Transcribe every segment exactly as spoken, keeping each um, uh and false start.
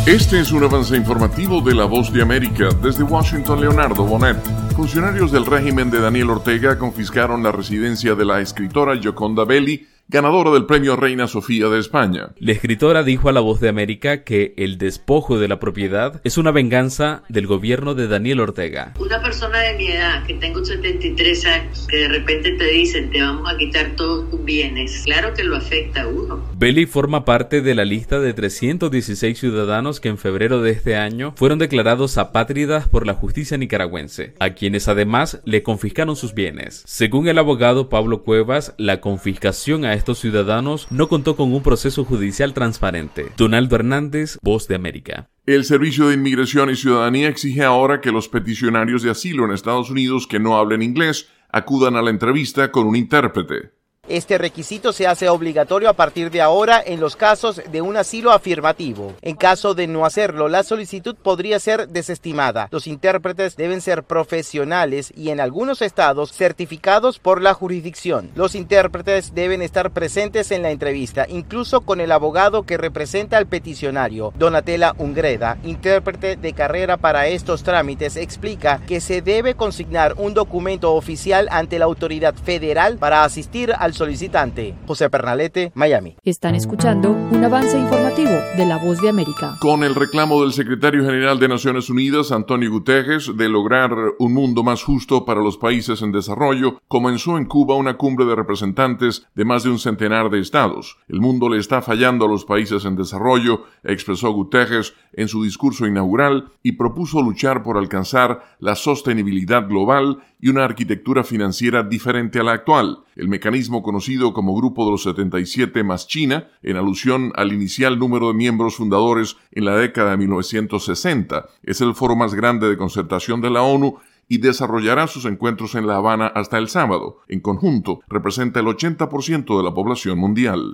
Este es un avance informativo de La Voz de América. Desde Washington, Leonardo Bonet. Funcionarios del régimen de Daniel Ortega confiscaron la residencia de la escritora Gioconda Belli, ganadora del premio Reina Sofía de España. La escritora dijo a La Voz de América que el despojo de la propiedad es una venganza del gobierno de Daniel Ortega. Una persona de mi edad, que tengo setenta y tres años, que de repente te dicen te vamos a quitar todos tus bienes, claro que lo afecta a uno. Belli forma parte de la lista de trescientos dieciséis ciudadanos que en febrero de este año fueron declarados apátridas por la justicia nicaragüense, a quienes además le confiscaron sus bienes. Según el abogado Pablo Cuevas, la confiscación a estos ciudadanos no contó con un proceso judicial transparente. Donaldo Hernández, Voz de América. El Servicio de Inmigración y Ciudadanía exige ahora que los peticionarios de asilo en Estados Unidos que no hablen inglés acudan a la entrevista con un intérprete. Este requisito se hace obligatorio a partir de ahora en los casos de un asilo afirmativo. En caso de no hacerlo, la solicitud podría ser desestimada. Los intérpretes deben ser profesionales y en algunos estados certificados por la jurisdicción. Los intérpretes deben estar presentes en la entrevista, incluso con el abogado que representa al peticionario. Donatella Ungreda, intérprete de carrera para estos trámites, explica que se debe consignar un documento oficial ante la autoridad federal para asistir al solicitante. José Pernalete, Miami. Están escuchando un avance informativo de La Voz de América. Con el reclamo del secretario general de Naciones Unidas, Antonio Guterres, de lograr un mundo más justo para los países en desarrollo, comenzó en Cuba una cumbre de representantes de más de un centenar de estados. El mundo le está fallando a los países en desarrollo, expresó Guterres en su discurso inaugural y propuso luchar por alcanzar la sostenibilidad global y una arquitectura financiera diferente a la actual. El mecanismo conocido como Grupo de los setenta y siete más China, en alusión al inicial número de miembros fundadores en la década de mil novecientos sesenta, es el foro más grande de concertación de la ONU y desarrollará sus encuentros en La Habana hasta el sábado. En conjunto, representa el ochenta por ciento de la población mundial.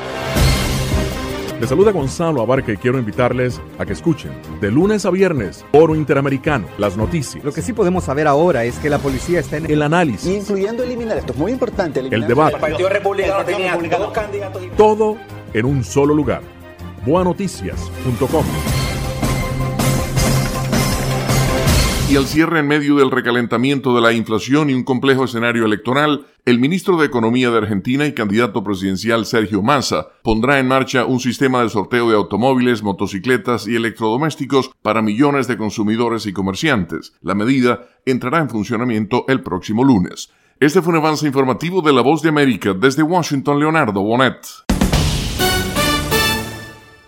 Les saluda Gonzalo Abarca y quiero invitarles a que escuchen de lunes a viernes Foro Interamericano, las noticias. Lo que sí podemos saber ahora es que la policía está en el análisis, incluyendo eliminar, esto es muy importante, eliminar el debate, el Partido Republicano tenía dos candidatos, todo en un solo lugar. boa noticias punto com. Y al cierre, en medio del recalentamiento de la inflación y un complejo escenario electoral, el ministro de Economía de Argentina y candidato presidencial Sergio Massa pondrá en marcha un sistema de sorteo de automóviles, motocicletas y electrodomésticos para millones de consumidores y comerciantes. La medida entrará en funcionamiento el próximo lunes. Este fue un avance informativo de La Voz de América. Desde Washington, Leonardo Bonet.